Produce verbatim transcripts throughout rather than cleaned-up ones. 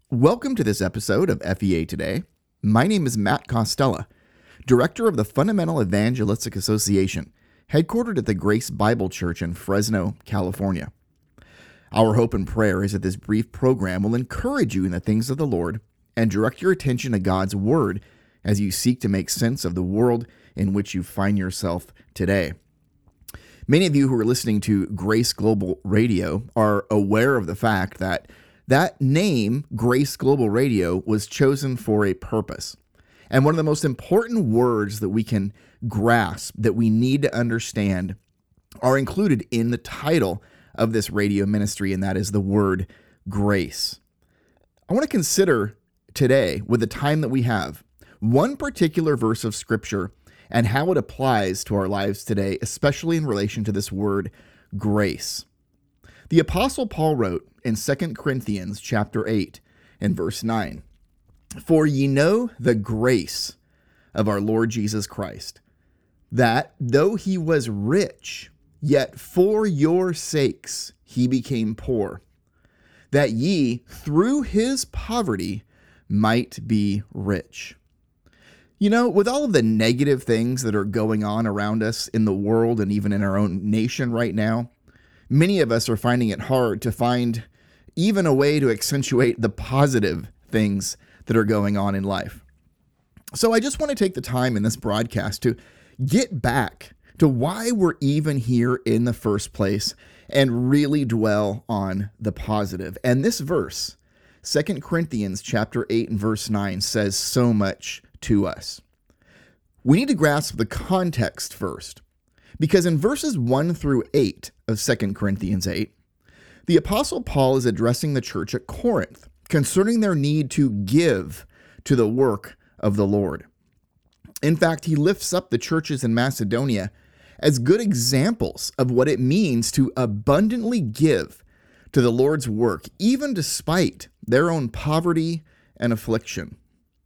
Welcome to this episode of F E A Today. My name is Matt Costello, Director of the Fundamental Evangelistic Association, headquartered at the Grace Bible Church in Fresno, California. Our hope and prayer is that this brief program will encourage you in the things of the Lord and direct your attention to God's Word as you seek to make sense of the world in which you find yourself today. Many of you who are listening to Grace Global Radio are aware of the fact that that name, Grace Global Radio, was chosen for a purpose. And one of the most important words that we can grasp, that we need to understand, are included in the title of this radio ministry, and that is the word grace. I want to consider today, with the time that we have, one particular verse of Scripture and how it applies to our lives today, especially in relation to this word grace. The Apostle Paul wrote in Second Corinthians chapter eight and verse nine, "For ye know the grace of our Lord Jesus Christ, that though he was rich, yet for your sakes he became poor, that ye through his poverty might be rich." You know, with all of the negative things that are going on around us in the world and even in our own nation right now, many of us are finding it hard to find even a way to accentuate the positive things that are going on in life. So I just want to take the time in this broadcast to get back to why we're even here in the first place and really dwell on the positive. And this verse, Second Corinthians chapter eight and verse nine, says so much to us. We need to grasp the context first, because in verses one through eight of Second Corinthians eight, the Apostle Paul is addressing the church at Corinth concerning their need to give to the work of the Lord. In fact, he lifts up the churches in Macedonia as good examples of what it means to abundantly give to the Lord's work, even despite their own poverty and affliction.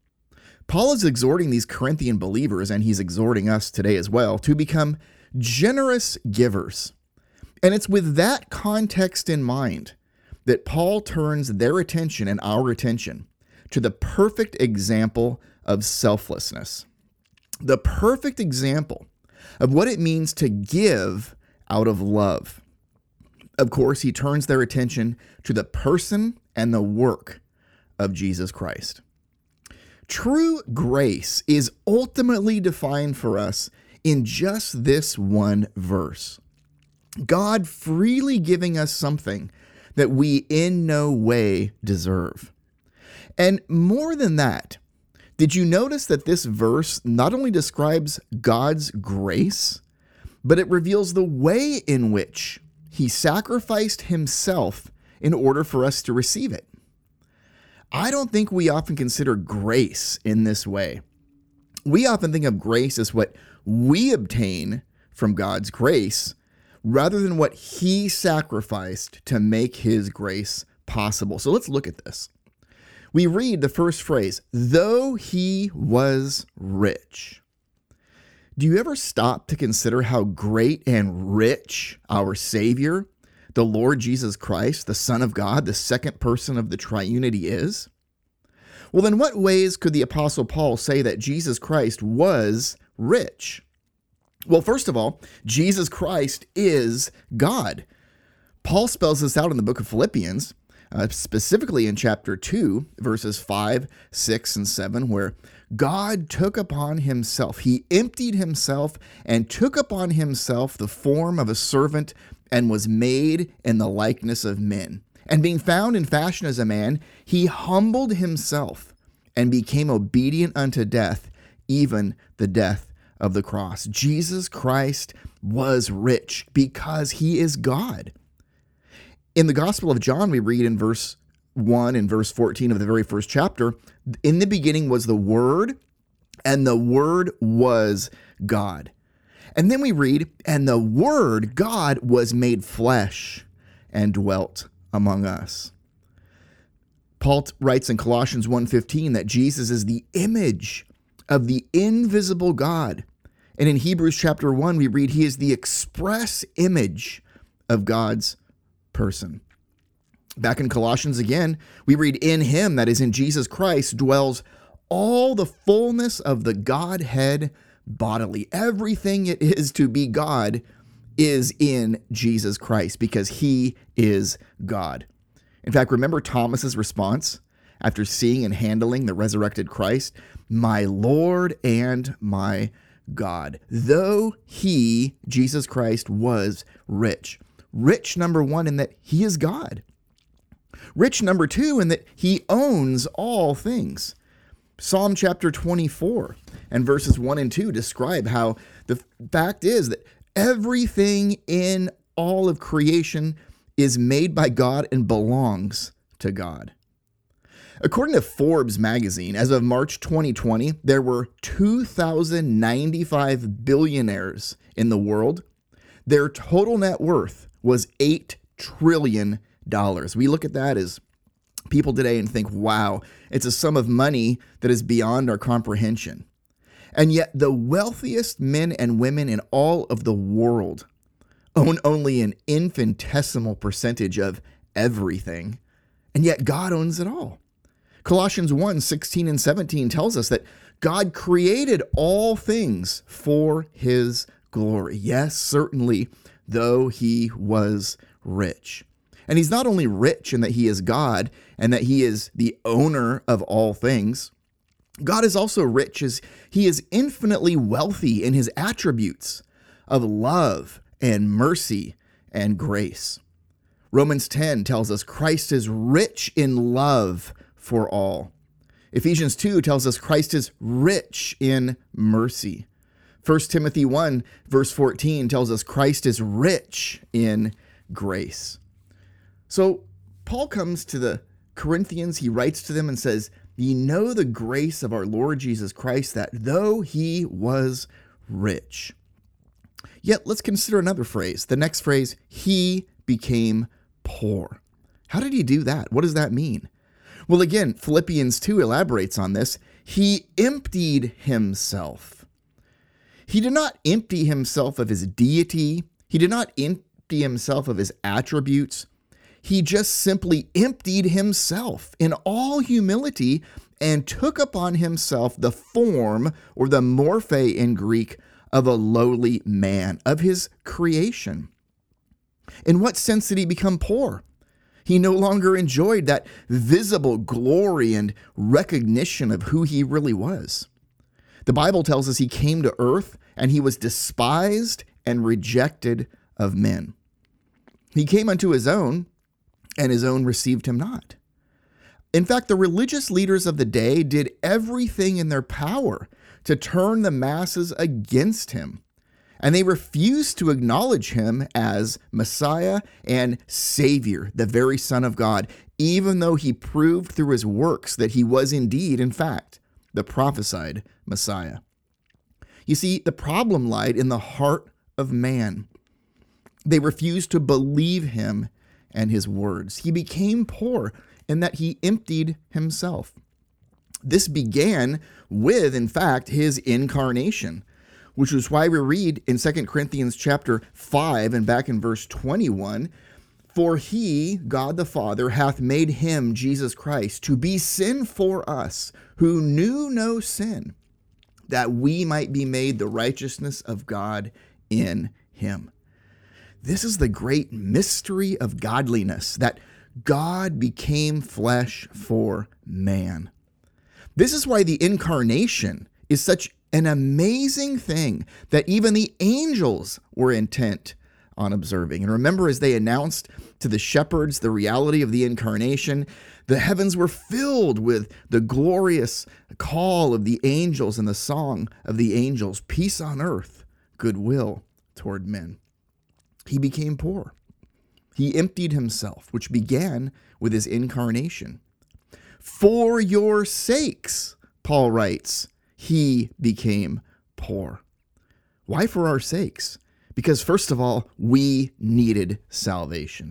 Paul is exhorting these Corinthian believers, and he's exhorting us today as well, to become generous givers. And it's with that context in mind that Paul turns their attention and our attention to the perfect example of selflessness, the perfect example of what it means to give out of love. Of course, he turns their attention to the person and the work of Jesus Christ. True grace is ultimately defined for us in just this one verse. God freely giving us something that we in no way deserve. And more than that, did you notice that this verse not only describes God's grace, but it reveals the way in which he sacrificed himself in order for us to receive it? I don't think we often consider grace in this way. We often think of grace as what we obtain from God's grace, rather than what he sacrificed to make his grace possible. So let's look at this. We read the first phrase, though he was rich. Do you ever stop to consider how great and rich our Savior, the Lord Jesus Christ, the Son of God, the second person of the triunity is? Well, then what ways could the Apostle Paul say that Jesus Christ was rich? Well, first of all, Jesus Christ is God. Paul spells this out in the book of Philippians, uh, specifically in chapter two, verses five, six, and seven, where God took upon himself, he emptied himself and took upon himself the form of a servant and was made in the likeness of men. And being found in fashion as a man, he humbled himself and became obedient unto death, even the death of the cross. Jesus Christ was rich because he is God. In the Gospel of John, we read in verse one and verse fourteen of the very first chapter, in the beginning was the Word, and the Word was God. And then we read, and the Word, God, was made flesh and dwelt among us. Paul writes in Colossians one fifteen that Jesus is the image of the invisible God. And in Hebrews chapter one, we read he is the express image of God's person. Back in Colossians again, we read, "In him," that is in Jesus Christ, "dwells all the fullness of the Godhead bodily." Everything it is to be God is in Jesus Christ because he is God. In fact, remember Thomas's response after seeing and handling the resurrected Christ? "My Lord and my God." Though he, Jesus Christ, was rich. Rich, number one, in that he is God. Rich, number two, in that he owns all things. Psalm chapter twenty-four and verses one and two describe how the fact is that everything in all of creation is made by God and belongs to God. According to Forbes magazine, as of March twenty twenty, there were two thousand ninety-five billionaires in the world. Their total net worth was eight trillion dollars. We look at that as people today and think, wow, it's a sum of money that is beyond our comprehension. And yet the wealthiest men and women in all of the world own only an infinitesimal percentage of everything, and yet God owns it all. Colossians one, sixteen and seventeen tells us that God created all things for his glory. Yes, certainly, though he was rich. And he's not only rich in that he is God and that he is the owner of all things, God is also rich as he is infinitely wealthy in his attributes of love and mercy and grace. Romans ten tells us Christ is rich in love for all. Ephesians two tells us Christ is rich in mercy. First Timothy one, verse fourteen tells us Christ is rich in grace. So Paul comes to the Corinthians, he writes to them and says, "Ye know the grace of our Lord Jesus Christ, that though he was rich." Yet let's consider another phrase. The next phrase, "he became poor." How did he do that? What does that mean? Well, again, Philippians two elaborates on this. He emptied himself. He did not empty himself of his deity. He did not empty himself of his attributes. He just simply emptied himself in all humility and took upon himself the form, or the morphe in Greek, of a lowly man, of his creation. In what sense did he become poor? He no longer enjoyed that visible glory and recognition of who he really was. The Bible tells us he came to earth and he was despised and rejected of men. He came unto his own, and his own received him not. In fact, the religious leaders of the day did everything in their power to turn the masses against him, and they refused to acknowledge him as Messiah and Savior, the very Son of God, even though he proved through his works that he was indeed, in fact, the prophesied Messiah. You see, the problem lied in the heart of man. They refused to believe him and his words. He became poor in that he emptied himself. This began with, in fact, his incarnation, which is why we read in Second Corinthians chapter five and back in verse twenty-one, "For he, God the Father, hath made him, Jesus Christ, to be sin for us, who knew no sin, that we might be made the righteousness of God in him." This is the great mystery of godliness, that God became flesh for man. This is why the incarnation is such an amazing thing that even the angels were intent on observing. And remember, as they announced to the shepherds the reality of the incarnation, the heavens were filled with the glorious call of the angels and the song of the angels, "Peace on earth, goodwill toward men." He became poor. He emptied himself, which began with his incarnation. For your sakes, Paul writes, he became poor. Why for our sakes? Because first of all, we needed salvation.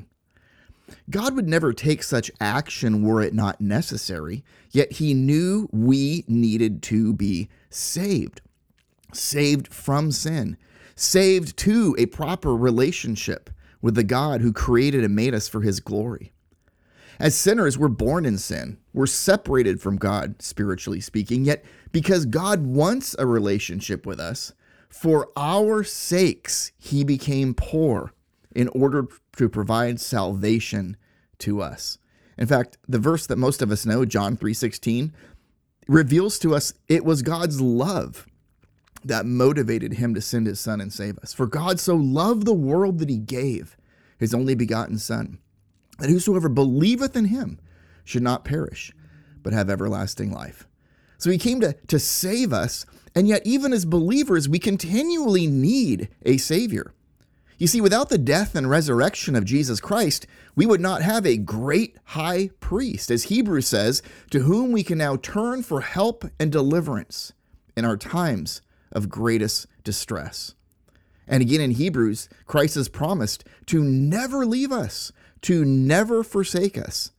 God would never take such action were it not necessary, yet he knew we needed to be saved. Saved from sin. Saved to a proper relationship with the God who created and made us for his glory. As sinners, we're born in sin. We're separated from God, spiritually speaking. Yet, because God wants a relationship with us, for our sakes, he became poor in order to provide salvation to us. In fact, the verse that most of us know, John three sixteen, reveals to us it was God's love that motivated him to send his son and save us. For God so loved the world that he gave his only begotten son, that whosoever believeth in him should not perish, but have everlasting life. So he came to, to save us, and yet even as believers, we continually need a Savior. You see, without the death and resurrection of Jesus Christ, we would not have a great high priest, as Hebrews says, to whom we can now turn for help and deliverance in our times of greatest distress. And again in Hebrews, Christ has promised to never leave us, to never forsake us.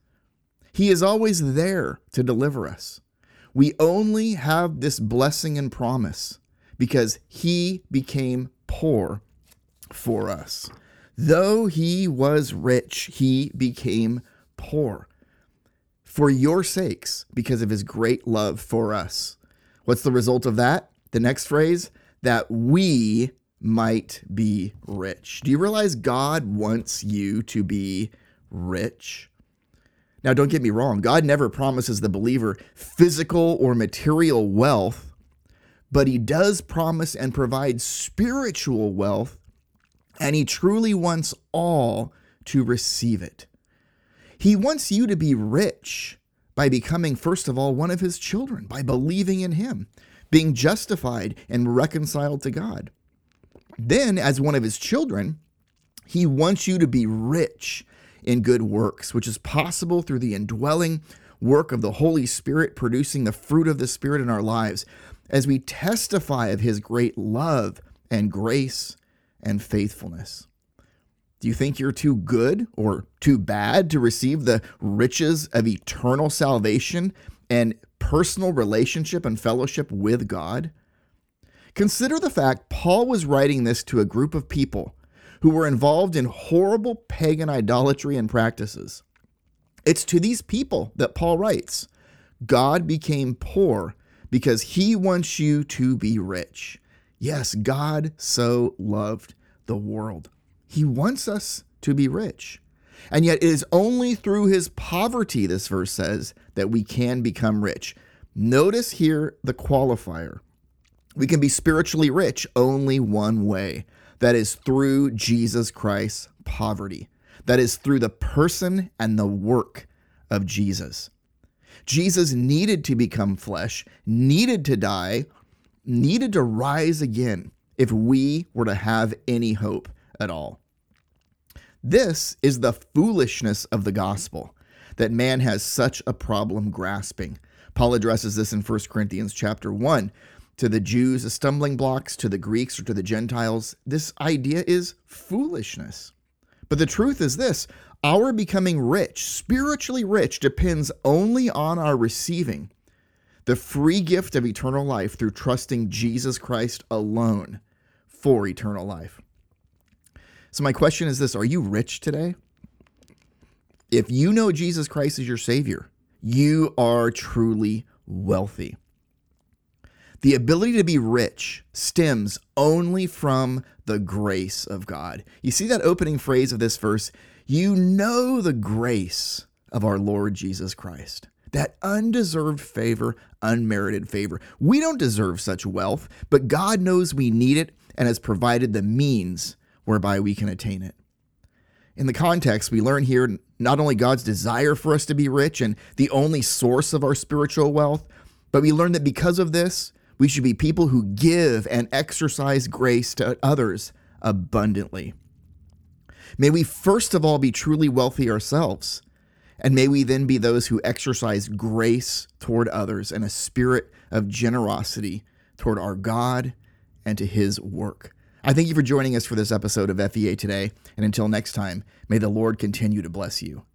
He is always there to deliver us. We only have this blessing and promise because he became poor for us. Though he was rich, he became poor for your sakes because of his great love for us. What's the result of that? The next phrase, that we might be rich. Do you realize God wants you to be rich? Now, don't get me wrong. God never promises the believer physical or material wealth, but he does promise and provide spiritual wealth, and he truly wants all to receive it. He wants you to be rich by becoming, first of all, one of his children, by believing in him, being justified and reconciled to God. Then, as one of his children, he wants you to be rich in good works, which is possible through the indwelling work of the Holy Spirit, producing the fruit of the Spirit in our lives as we testify of his great love and grace and faithfulness. Do you think you're too good or too bad to receive the riches of eternal salvation and personal relationship and fellowship with God? Consider the fact Paul was writing this to a group of people who were involved in horrible pagan idolatry and practices. It's to these people that Paul writes, God became poor because he wants you to be rich. Yes, God so loved the world. He wants us to be rich. And yet it is only through his poverty, this verse says, that we can become rich. Notice here the qualifier. We can be spiritually rich only one way. That is through Jesus Christ's poverty. That is through the person and the work of Jesus. Jesus needed to become flesh, needed to die, needed to rise again if we were to have any hope at all. This is the foolishness of the gospel that man has such a problem grasping. Paul addresses this in First Corinthians chapter one. To the Jews, a stumbling blocks, to the Greeks or to the Gentiles, this idea is foolishness. But the truth is this, our becoming rich, spiritually rich, depends only on our receiving the free gift of eternal life through trusting Jesus Christ alone for eternal life. So my question is this, are you rich today? If you know Jesus Christ as your Savior, you are truly wealthy. The ability to be rich stems only from the grace of God. You see that opening phrase of this verse? You know the grace of our Lord Jesus Christ. That undeserved favor, unmerited favor. We don't deserve such wealth, but God knows we need it and has provided the means whereby we can attain it. In the context, we learn here not only God's desire for us to be rich and the only source of our spiritual wealth, but we learn that because of this, we should be people who give and exercise grace to others abundantly. May we first of all be truly wealthy ourselves, and may we then be those who exercise grace toward others and a spirit of generosity toward our God and to his work. I thank you for joining us for this episode of F E A Today, and until next time, may the Lord continue to bless you.